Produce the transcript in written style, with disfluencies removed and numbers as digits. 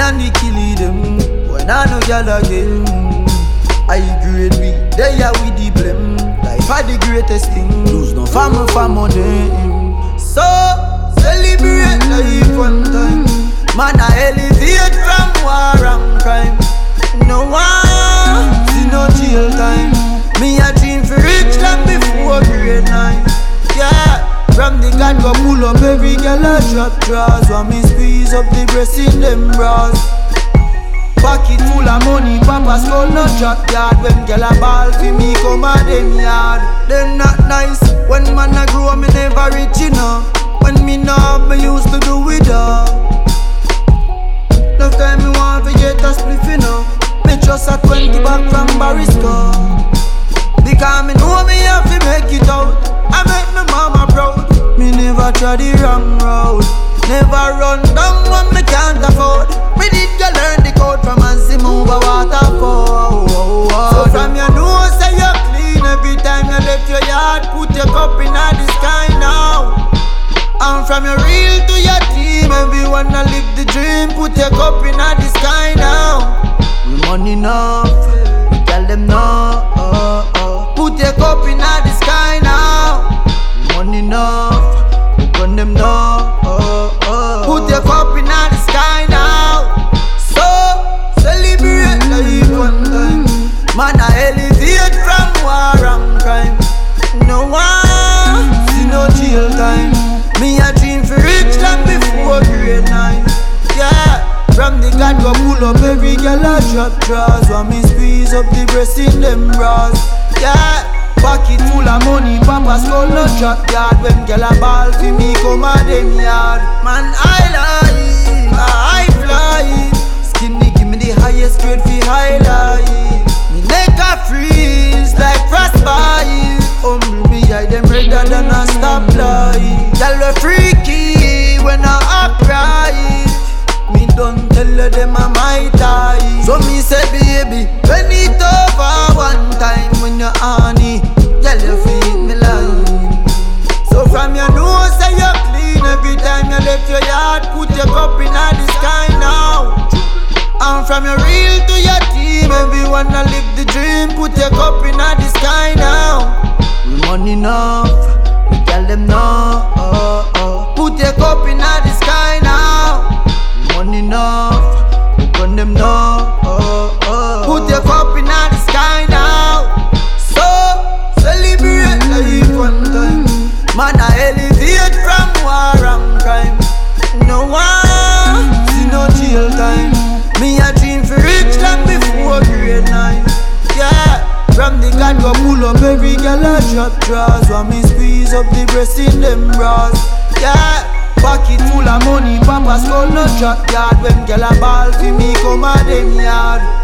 and the killie them. When I know y'all again, I grade me, they are with the blame. Life are the greatest thing, lose no family for money. So, celebrate life one time. Man, I elevate from war and crime. No one, see no jail time. Me a dream for rich like before grade 9. Yeah, from the God go pull up every girl a drop drawers. While me squeeze up the breast in them bras. Pocket full of money, Papa skull no drop yard. When girl a ball for me come a them yard. Them not nice, when man a grow me never rich enough. When me know me used to do it all. Love time me want to get a spliff enough. Me just a 20 back from Barrisco. Because me know me have to make it out. I make me mama proud. Me never try the wrong road. Never run down when me can't afford. Me did you learn the code from Ansi move a waterfall. So from your nose say you clean every time you left your yard. Put your cup in the sky now. And from your real to your team, everyone a live the dream. Put your cup in the sky now. We money enough, we tell them no. Put your cup in the sky now. We money enough, we gun them no. Put your cup in the sky now. So, celebrate life one time. Man, I elevate from war and crime. No one, see no jail time. Me a dream for rich like before grade 9. Yeah, from the God go pull up every girl a drop drawers. While me squeeze up the breast in them bras. Yeah, pocket full of money, Papa skull no drop yard. When girl a ball for me come a them yard. Man I lie, I fly. Skinny give me the highest grade for highlight. Me neck a freeze like frostbite. Humble me I them redder than a stoplight. Girl we freaky when I upright. Me don't tell her them a my tie. So me say baby, bend it over one time when you're honey. Girl you feed me line. So from your nose say you clean every time you left your yard. Put your cup in the sky now. And from your real to your team, everyone a live the dream. Put your cup in the sky now. We money enough, we tell them no. Put your cup in the sky now. We money enough, we gun them no. Put your cup in the sky now. So, celebrate life one time. Man, I elevate from war and crime. No one, see no jail time. Me a dream for rich like before grade 9. Yeah, from the God go pull up every girl a drop drawers. While me squeeze up the breast in them bras. Yeah, pocket full of money, Papa skull no drop yard. When girl a ball for me come a them yard.